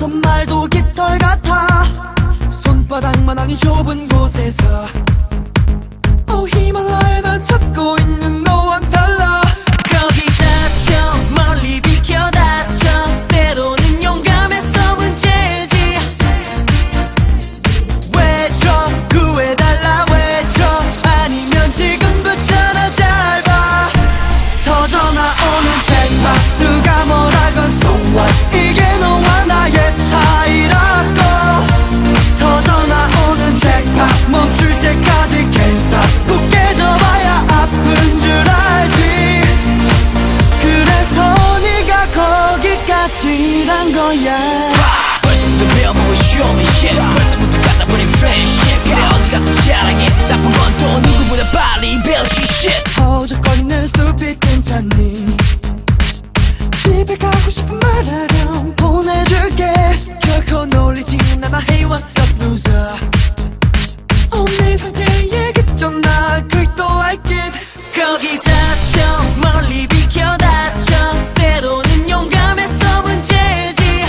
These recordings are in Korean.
말도 깃털 같아. 손바닥만하니 좁은 곳에서 히말라야 난 찾고 있는 너와는 달라. 거기 다쳐 멀리 비켜 다쳐 때로는 용감해서 문제지. 왜 좀 구해달라 왜 좀 아니면 지금부터 나 잘 봐. 터져나오는 잭팟 누가 뭐라건 so what. 이게 너와 나의 차이라고. 터져나오는 잭팟 멈출 때까지 can't stop. 굳게 접어야 아픈 줄 알지. 그래서 네가 거기까지란 거야. 벌써부터 배워보고 show me shit. 벌써부터 갖다 버린 friendship. 그래 어디 가서 자랑해. 나쁜 건 또 누구보다 빨리 배우지 shit. 허우적거리는 stupid 괜찮니? 집에 가고 싶은 말하렴 보내줄게. 결코 놀리지 않아. Hey what's up loser. 내 상태에 그쳤나 그릭도 like it. 거기 다쳐 멀리 비켜 다쳐 때로는 용감해서 문제지.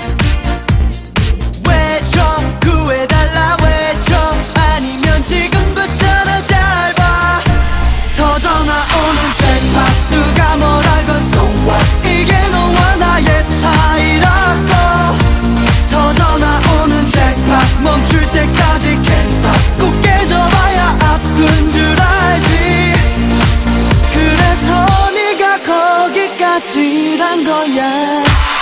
왜 좀 구해달라 왜 좀 아니면 지금부터 나 잘 봐. 터져나오는 잭팟 누가 뭐라건 so what. 이게 너와 나의 차이라고. 터져나오는 잭팟 멈출 때까지 can't stop. 굳게 접어야 아픈 줄 알지. 그래서 네가 거기까지란 거야.